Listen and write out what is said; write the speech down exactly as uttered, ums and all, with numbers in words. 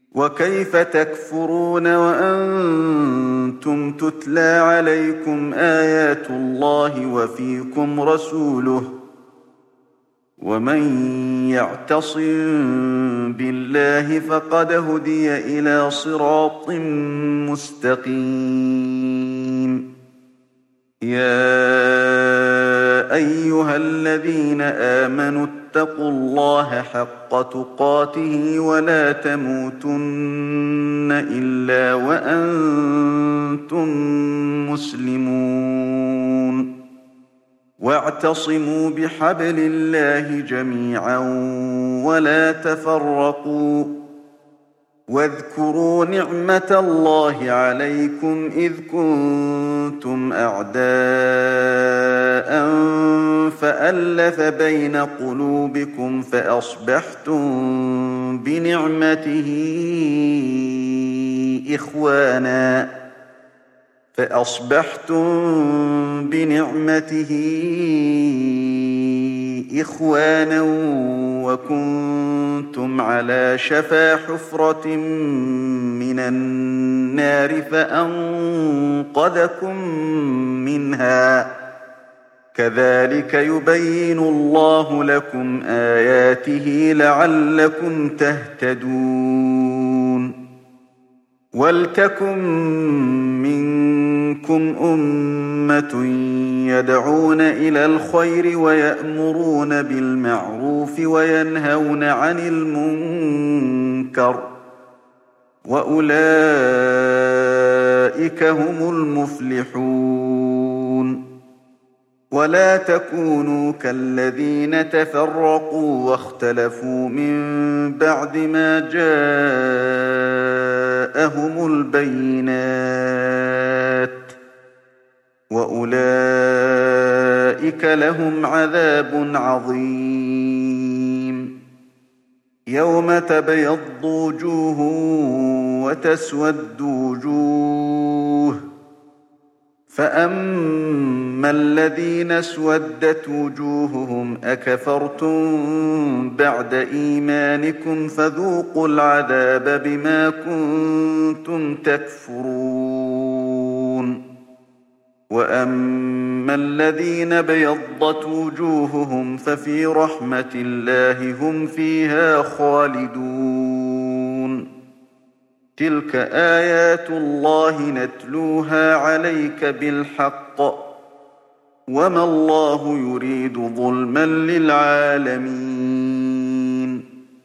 وكيف تكفرون وأنتم تتلى عليكم آيات الله وفيكم رسوله ومن يعتصم بالله فقد هدي إلى صراط مستقيم يا أيها الذين آمنوا اتقوا الله حق تقاته ولا تموتن إلا وأنتم مسلمون واعتصموا بحبل الله جميعا ولا تفرقوا واذكروا نعمة الله عليكم إذ كنتم أعداء فألف بين قلوبكم فأصبحتم بنعمته إخوانا فأصبحتم بنعمته إخوانا وكنتم على شفا حفرة من النار فأنقذكم منها كذلك يبين الله لكم آياته لعلكم تهتدون ولتكن منكم أمة يدعون إلى الخير ويأمرون بالمعروف وينهون عن المنكر وأولئك هم المفلحون ولا تكونوا كالذين تفرقوا واختلفوا من بعد ما جاءهم البينات وأولئك لهم عذاب عظيم يوم تبيض وجوه وتسود وجوه فأما الذين اسودت وجوههم أكفرتم بعد إيمانكم فذوقوا العذاب بما كنتم تكفرون وأما الذين بيضت وجوههم ففي رحمة الله هم فيها خالدون تلك آيات الله نتلوها عليك بالحق وما الله يريد ظلما للعالمين